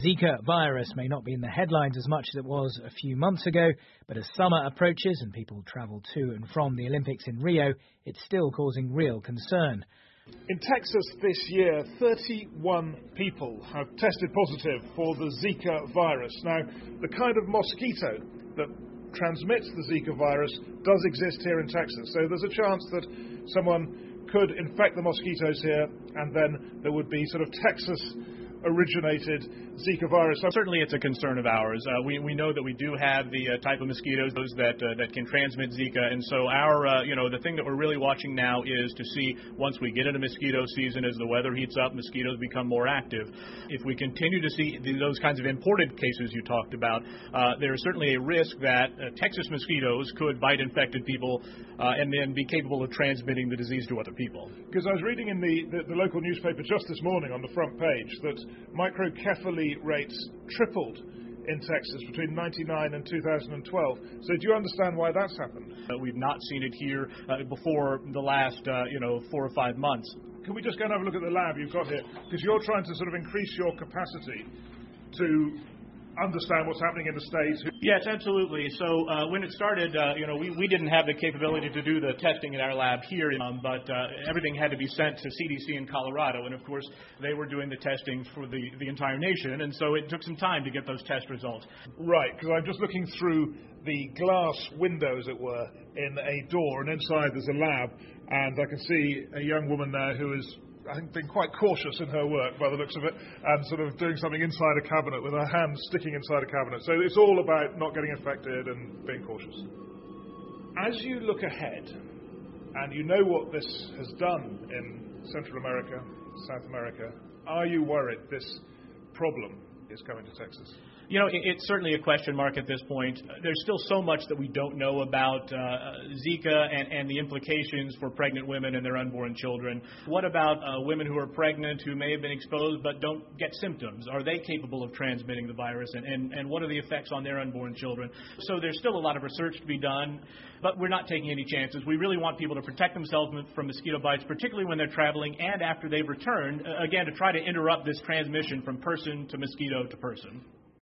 Zika virus may not be in the headlines as much as it was a few months ago, but as summer approaches and people travel to and from the Olympics in Rio, it's still causing real concern. In Texas this year, 31 people have tested positive for the Zika virus. Now, the kind of mosquito that transmits the Zika virus does exist here in Texas, so there's a chance that someone could infect the mosquitoes here, and then there would be sort of Texas-originated Zika virus. Certainly it's a concern of ours. We know that we do have the type of mosquitoes that can transmit Zika, and so the thing that we're really watching now is to see, once we get into mosquito season, as the weather heats up, mosquitoes become more active. If we continue to see those kinds of imported cases you talked about, there is certainly a risk that Texas mosquitoes could bite infected people and then be capable of transmitting the disease to other people. Because I was reading in the local newspaper just this morning on the front page that microcephaly rates tripled in Texas between 1999 and 2012. So do you understand why that's happened? We've not seen it here before the last 4 or 5 months. Can we just go and have a look at the lab you've got here? Because you're trying to sort of increase your capacity to understand what's happening in the States. Yes, absolutely. So when it started, we didn't have the capability to do the testing in our lab here, but everything had to be sent to CDC in Colorado, and of course they were doing the testing for the entire nation, and so it took some time to get those test results. Right, because I'm just looking through the glass window, as it were, in a door, and inside there's a lab, and I can see a young woman there who is, I think, been quite cautious in her work by the looks of it, and sort of doing something inside a cabinet with her hand sticking inside a cabinet. So it's all about not getting infected and being cautious. As you look ahead, and you know what this has done in Central America, South America, are you worried this problem is coming to Texas? It's certainly a question mark at this point. There's still so much that we don't know about Zika and the implications for pregnant women and their unborn children. What about women who are pregnant who may have been exposed but don't get symptoms? Are they capable of transmitting the virus? And what are the effects on their unborn children? So there's still a lot of research to be done, but we're not taking any chances. We really want people to protect themselves from mosquito bites, particularly when they're traveling and after they've returned, again, to try to interrupt this transmission from person to mosquito to person.